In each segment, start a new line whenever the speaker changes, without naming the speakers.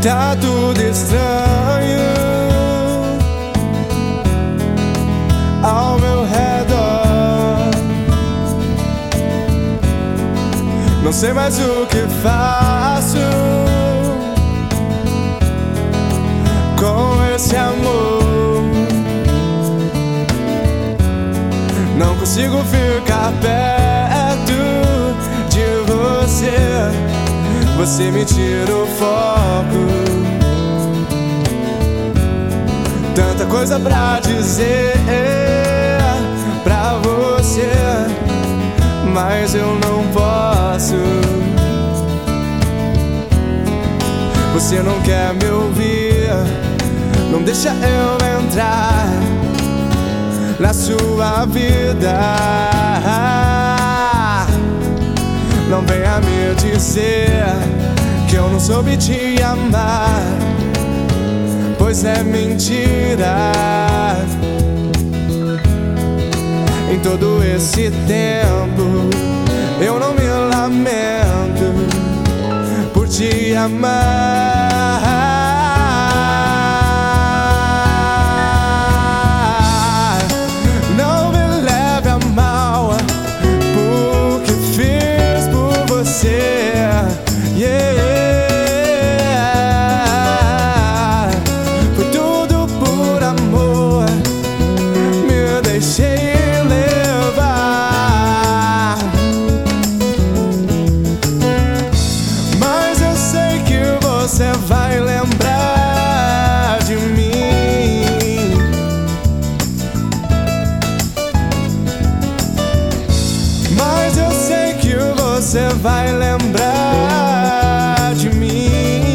Tá tudo estranho ao meu redor. Não sei mais o que faço com esse amor. Não consigo ficar perto de você. Você me tira o foco. Tanta coisa pra dizer pra você, mas eu não posso. Você não quer me ouvir, não deixa eu entrar na sua vida. Não venha me dizer que eu não soube te amar, pois é mentira. Em todo esse tempo eu não me lamento por te amar. Não me leve a mal porque fiz por você, yeah. Foi tudo por amor, me deixei levar. Mas eu sei que você vai lembrar de mim. Mas eu sei que você vai lembrar de mim.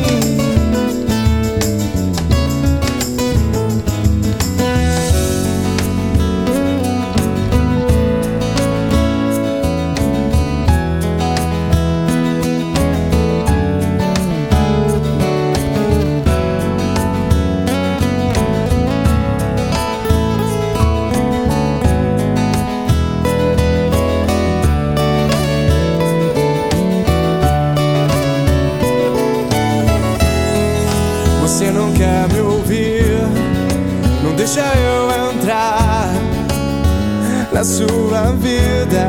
Você não quer me ouvir, não deixa eu entrar na sua vida.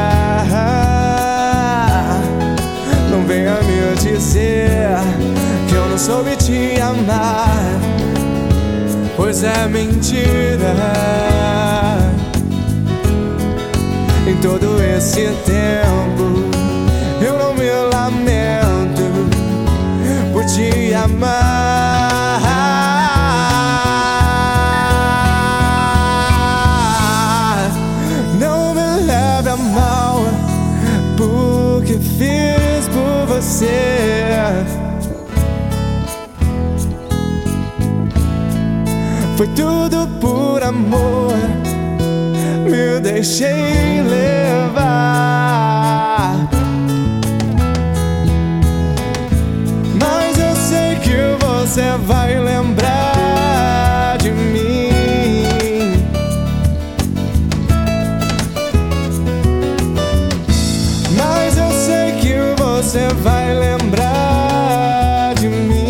Não venha me dizer que eu não soube te amar, pois é mentira. Em todo esse tempo eu não me lamento por te amar. Não me leve a mal porque fiz por você. Foi tudo por amor, me deixei levar. Mas eu sei que você vai lembrar de mim. Mas eu sei que você vai lembrar de mim.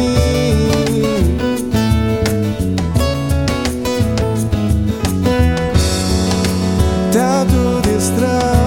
Tá tudo estranho